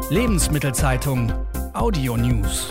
Lebensmittelzeitung Audio News.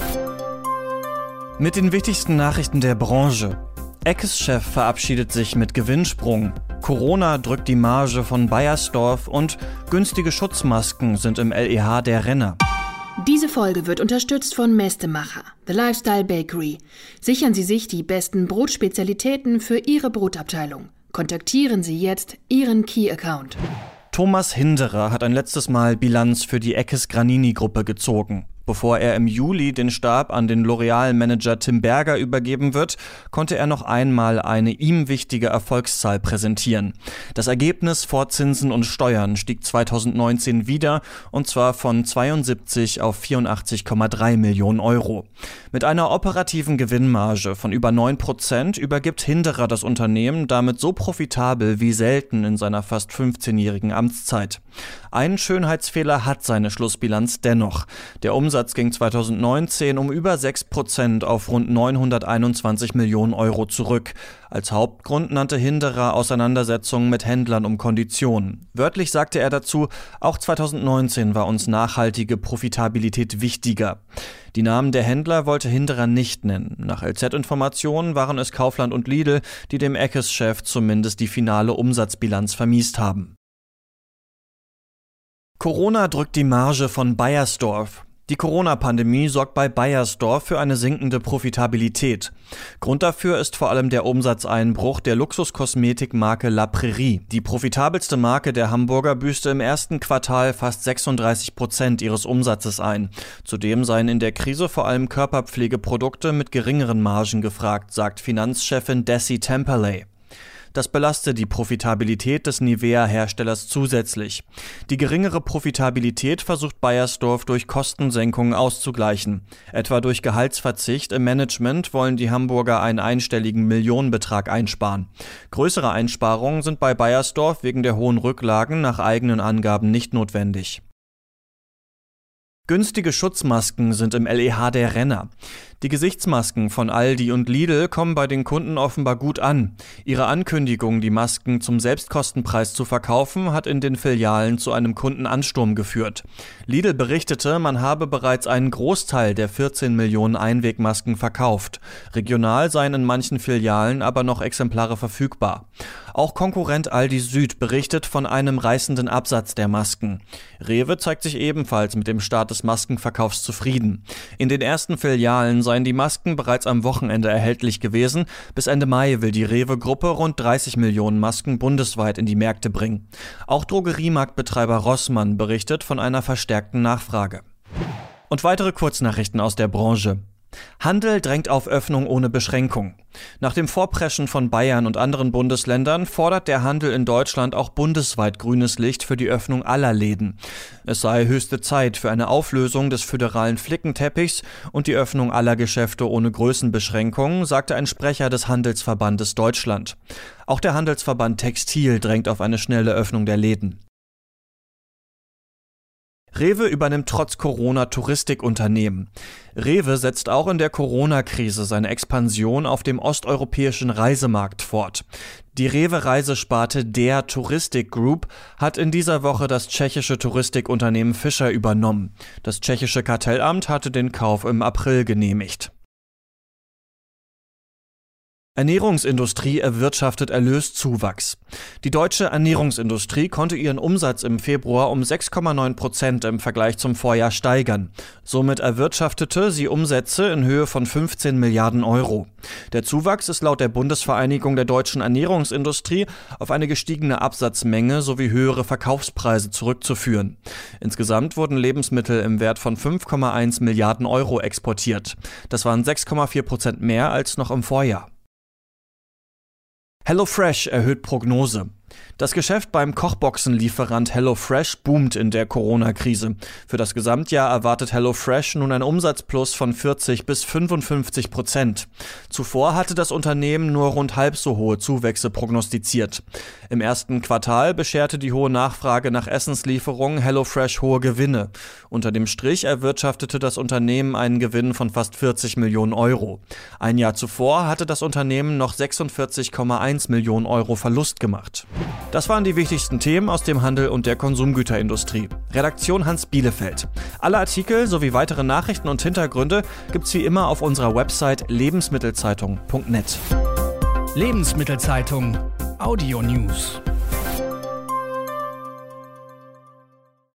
Mit den wichtigsten Nachrichten der Branche. Eckes-Chef verabschiedet sich mit Gewinnsprung. Corona drückt die Marge von Beiersdorf und günstige Schutzmasken sind im LEH der Renner. Diese Folge wird unterstützt von Mestemacher, The Lifestyle Bakery. Sichern Sie sich die besten Brotspezialitäten für Ihre Brotabteilung. Kontaktieren Sie jetzt Ihren Key-Account. Thomas Hinderer hat ein letztes Mal Bilanz für die Eckes-Granini-Gruppe gezogen. Bevor er im Juli den Stab an den L'Oreal-Manager Tim Berger übergeben wird, konnte er noch einmal eine ihm wichtige Erfolgszahl präsentieren. Das Ergebnis vor Zinsen und Steuern stieg 2019 wieder, und zwar von 72 auf 84,3 Millionen Euro. Mit einer operativen Gewinnmarge von über 9% übergibt Hinderer das Unternehmen damit so profitabel wie selten in seiner fast 15-jährigen Amtszeit. Einen Schönheitsfehler hat seine Schlussbilanz dennoch. Der Umsatz ging 2019 um über 6% auf rund 921 Millionen Euro zurück. Als Hauptgrund nannte Hinderer Auseinandersetzungen mit Händlern um Konditionen. Wörtlich sagte er dazu, auch 2019 war uns nachhaltige Profitabilität wichtiger. Die Namen der Händler wollte Hinderer nicht nennen. Nach LZ-Informationen waren es Kaufland und Lidl, die dem Eckes-Chef zumindest die finale Umsatzbilanz vermiest haben. Corona drückt die Marge von Beiersdorf. Die Corona-Pandemie sorgt bei Beiersdorf für eine sinkende Profitabilität. Grund dafür ist vor allem der Umsatzeinbruch der Luxuskosmetikmarke La Prairie. Die profitabelste Marke der Hamburger büßte im ersten Quartal fast 36% ihres Umsatzes ein. Zudem seien in der Krise vor allem Körperpflegeprodukte mit geringeren Margen gefragt, sagt Finanzchefin Dessi Temperley. Das belastet die Profitabilität des Nivea-Herstellers zusätzlich. Die geringere Profitabilität versucht Beiersdorf durch Kostensenkungen auszugleichen. Etwa durch Gehaltsverzicht im Management wollen die Hamburger einen einstelligen Millionenbetrag einsparen. Größere Einsparungen sind bei Beiersdorf wegen der hohen Rücklagen nach eigenen Angaben nicht notwendig. Günstige Schutzmasken sind im LEH der Renner. Die Gesichtsmasken von Aldi und Lidl kommen bei den Kunden offenbar gut an. Ihre Ankündigung, die Masken zum Selbstkostenpreis zu verkaufen, hat in den Filialen zu einem Kundenansturm geführt. Lidl berichtete, man habe bereits einen Großteil der 14 Millionen Einwegmasken verkauft. Regional seien in manchen Filialen aber noch Exemplare verfügbar. Auch Konkurrent Aldi Süd berichtet von einem reißenden Absatz der Masken. Rewe zeigt sich ebenfalls mit dem Start des Maskenverkaufs zufrieden. In den ersten Filialen seien die Masken bereits am Wochenende erhältlich gewesen. Bis Ende Mai will die Rewe-Gruppe rund 30 Millionen Masken bundesweit in die Märkte bringen. Auch Drogeriemarktbetreiber Rossmann berichtet von einer verstärkten Nachfrage. Und weitere Kurznachrichten aus der Branche. Handel drängt auf Öffnung ohne Beschränkung. Nach dem Vorpreschen von Bayern und anderen Bundesländern fordert der Handel in Deutschland auch bundesweit grünes Licht für die Öffnung aller Läden. Es sei höchste Zeit für eine Auflösung des föderalen Flickenteppichs und die Öffnung aller Geschäfte ohne Größenbeschränkungen, sagte ein Sprecher des Handelsverbandes Deutschland. Auch der Handelsverband Textil drängt auf eine schnelle Öffnung der Läden. Rewe übernimmt trotz Corona Touristikunternehmen. Rewe setzt auch in der Corona-Krise seine Expansion auf dem osteuropäischen Reisemarkt fort. Die Rewe-Reisesparte der Touristik Group hat in dieser Woche das tschechische Touristikunternehmen Fischer übernommen. Das tschechische Kartellamt hatte den Kauf im April genehmigt. Ernährungsindustrie erwirtschaftet Erlöszuwachs. Die deutsche Ernährungsindustrie konnte ihren Umsatz im Februar um 6,9% im Vergleich zum Vorjahr steigern. Somit erwirtschaftete sie Umsätze in Höhe von 15 Milliarden Euro. Der Zuwachs ist laut der Bundesvereinigung der deutschen Ernährungsindustrie auf eine gestiegene Absatzmenge sowie höhere Verkaufspreise zurückzuführen. Insgesamt wurden Lebensmittel im Wert von 5,1 Milliarden Euro exportiert. Das waren 6,4% mehr als noch im Vorjahr. HelloFresh erhöht Prognose. Das Geschäft beim Kochboxenlieferant HelloFresh boomt in der Corona-Krise. Für das Gesamtjahr erwartet HelloFresh nun ein Umsatzplus von 40 bis 55%. Zuvor hatte das Unternehmen nur rund halb so hohe Zuwächse prognostiziert. Im ersten Quartal bescherte die hohe Nachfrage nach Essenslieferungen HelloFresh hohe Gewinne. Unter dem Strich erwirtschaftete das Unternehmen einen Gewinn von fast 40 Millionen Euro. Ein Jahr zuvor hatte das Unternehmen noch 46,1 Millionen Euro Verlust gemacht. Das waren die wichtigsten Themen aus dem Handel und der Konsumgüterindustrie. Redaktion Hans Bielefeld. Alle Artikel sowie weitere Nachrichten und Hintergründe gibt's wie immer auf unserer Website lebensmittelzeitung.net. Lebensmittelzeitung Audio News.